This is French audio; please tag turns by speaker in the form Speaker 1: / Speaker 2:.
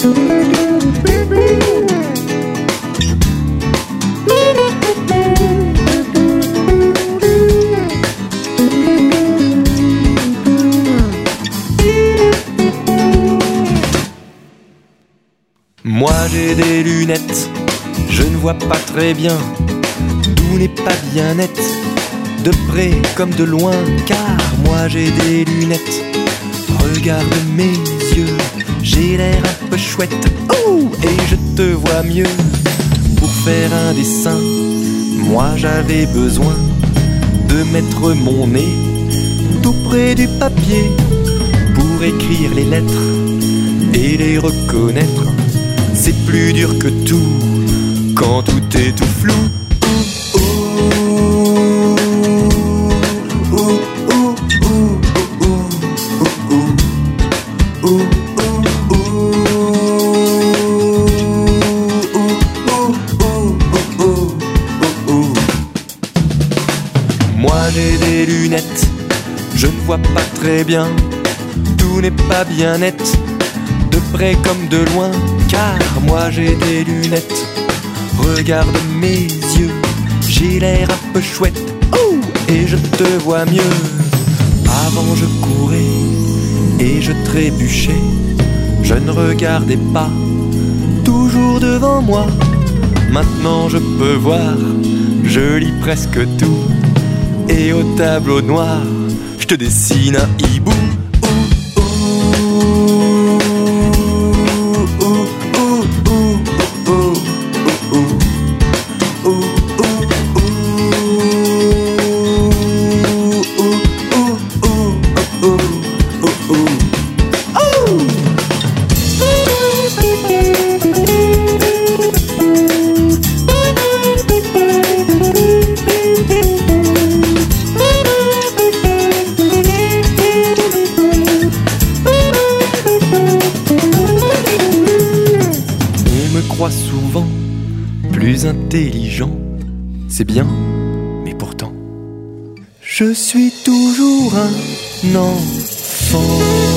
Speaker 1: Moi j'ai des lunettes, je ne vois pas très bien, tout n'est pas bien net, de près comme de loin, car moi j'ai des lunettes. Regarde mes yeux, j'ai l'air un peu chouette, oh, et je te vois mieux. Pour faire un dessin, moi j'avais besoin de mettre mon nez tout près du papier pour écrire les lettres et les reconnaître. C'est plus dur que tout quand tout est tout flou. Moi j'ai des lunettes, je ne vois pas très bien, tout n'est pas bien net, de près comme de loin, car moi j'ai des lunettes. Regarde mes yeux, j'ai l'air un peu chouette, oh, et je te vois mieux. Avant je courais et je trébuchais, je ne regardais pas toujours devant moi. Maintenant je peux voir, je lis presque tout, et au tableau noir, je te dessine un hibou. Crois souvent plus intelligent, c'est bien, mais pourtant je suis toujours un enfant.